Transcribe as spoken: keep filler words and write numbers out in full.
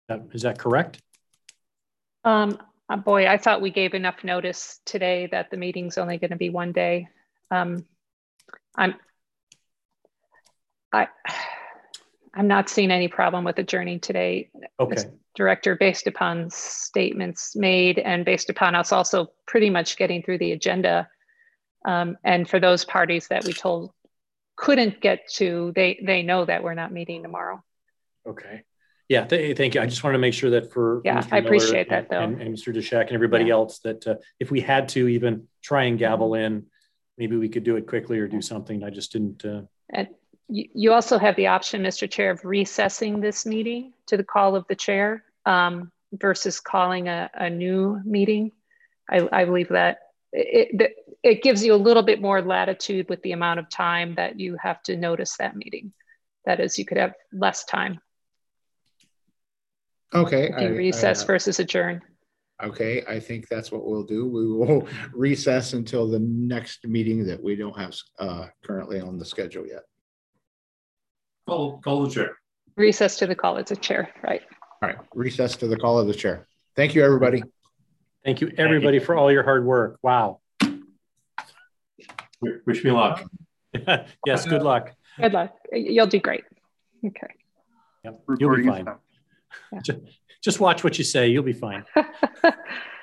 Uh, Is that correct? Um, uh, boy, I thought we gave enough notice today that the meeting's only going to be one day. Um, I'm, I, I'm not seeing any problem with adjourning today, Okay. Mister Director, based upon statements made and based upon us also pretty much getting through the agenda. Um, and for those parties that we told couldn't get to, they they know that we're not meeting tomorrow. Okay. Yeah, th thank you. I just wanted to make sure that for, yeah, for Mister I Miller appreciate and, that though. and, and Mister Deshek and everybody yeah. else that uh, if we had to even try and gavel in, maybe we could do it quickly or do something. I just didn't. Uh... And you, you also have the option, Mister Chair, of recessing this meeting to the call of the chair um, versus calling a, a new meeting. I, I believe that it, it gives you a little bit more latitude with the amount of time that you have to notice that meeting. That is, you could have less time. Okay. If you I, recess I, uh, versus adjourn. Okay, I think that's what we'll do. We will recess until the next meeting that we don't have uh, currently on the schedule yet. Call, call the chair. Recess to the call of the chair, right. All right, recess to the call of the chair. Thank you, everybody. Thank you, everybody, Thank you. for all your hard work. Wow. Wish me luck. Yes, good luck. Good luck. You'll do great. Okay. Yep, you'll be fine. Yeah. Just, just watch what you say. You'll be fine.